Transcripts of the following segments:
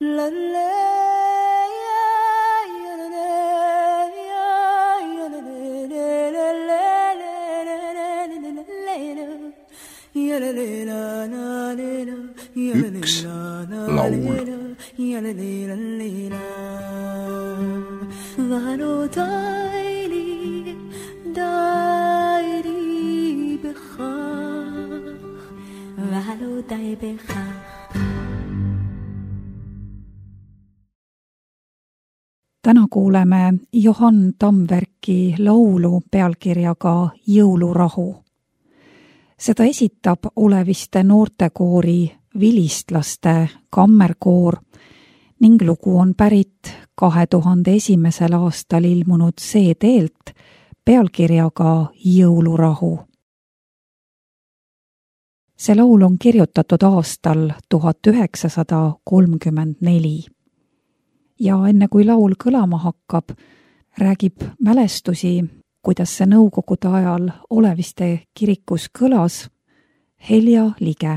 Üks laul. Täna kuuleme Johan Tamverki laulu pealkirjaga Jõulurahu. Seda esitab Oleviste noortekoori Vilistlaste kammerkoor ning lugu on pärit 2001. aastal ilmunud CD-lt pealkirjaga Jõulurahu. See laul on kirjutatud aastal 1934. Ja enne kui laul kõlama hakkab, räägib mälestusi, kuidas see nõukogude ajal Oleviste kirikus kõlas Helja Lige.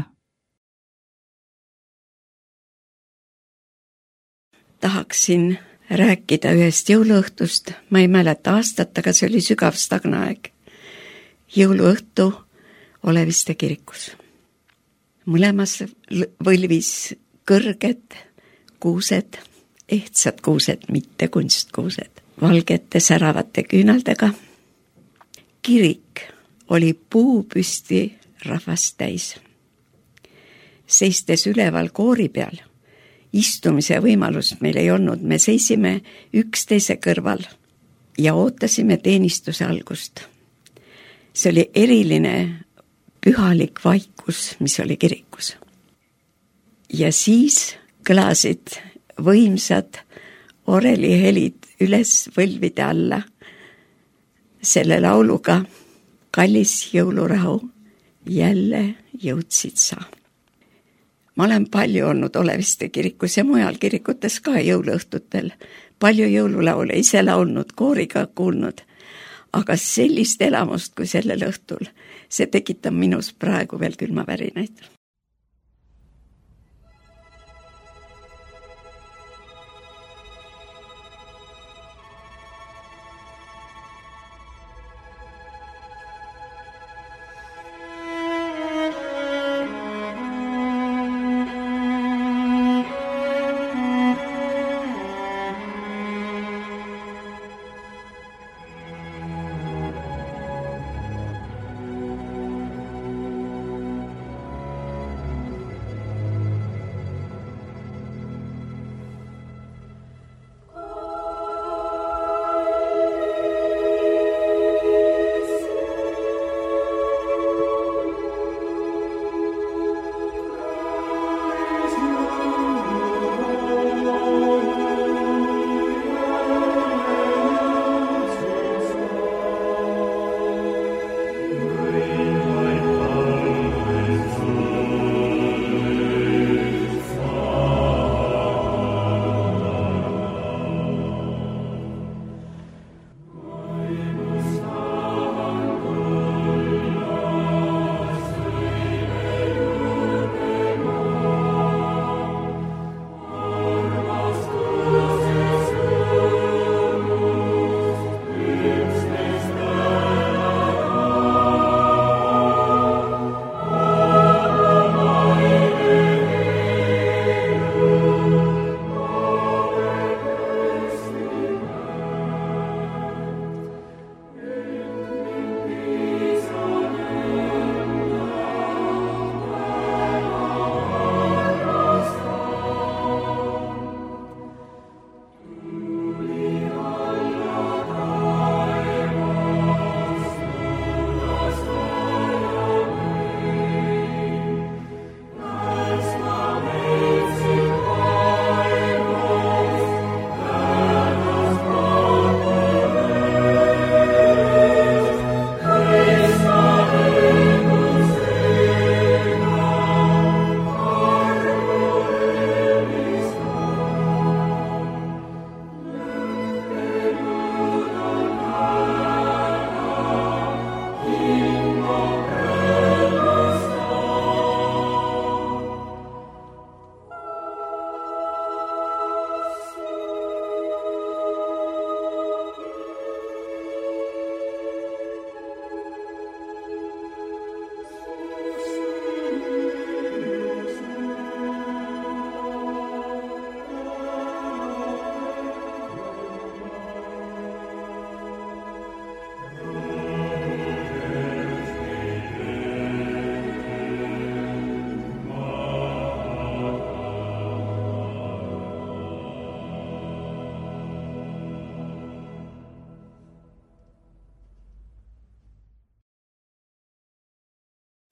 Tahaksin rääkida ühest jõuluõhtust. Ma ei mäleta aastat, aga see oli sügav stagnaaeg. Jõuluõhtu Oleviste kirikus. Mõlemas võlvis kõrged kuused, ehtsad kuused, mitte kunstkuused, valgete säravate küünaldega. Kirik oli puupüsti rahvast täis. Seistes üleval koori peal, istumise võimalust meil ei olnud, me seisime üksteise kõrval ja ootasime teenistuse algust. See oli eriline pühalik vaikus, mis oli kirikus. Ja siis kõlasid võimsad orelihelid üles võlvide alla selle lauluga Kallis jõulurahu, jälle jõudsid sa. Ma olen palju olnud Oleviste kirikus ja mujal kirikutes ka jõuluõhtutel. Palju jõululaule ise laulnud, kooriga kuulnud, aga sellist elamust kui sellel õhtul, see tekitab minus praegu veel külmavärinaid.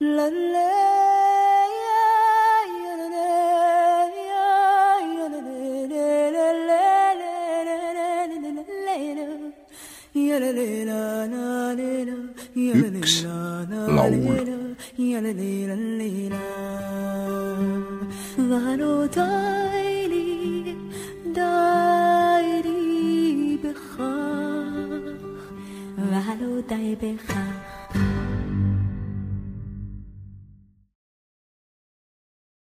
Üks laul. ולא די בכך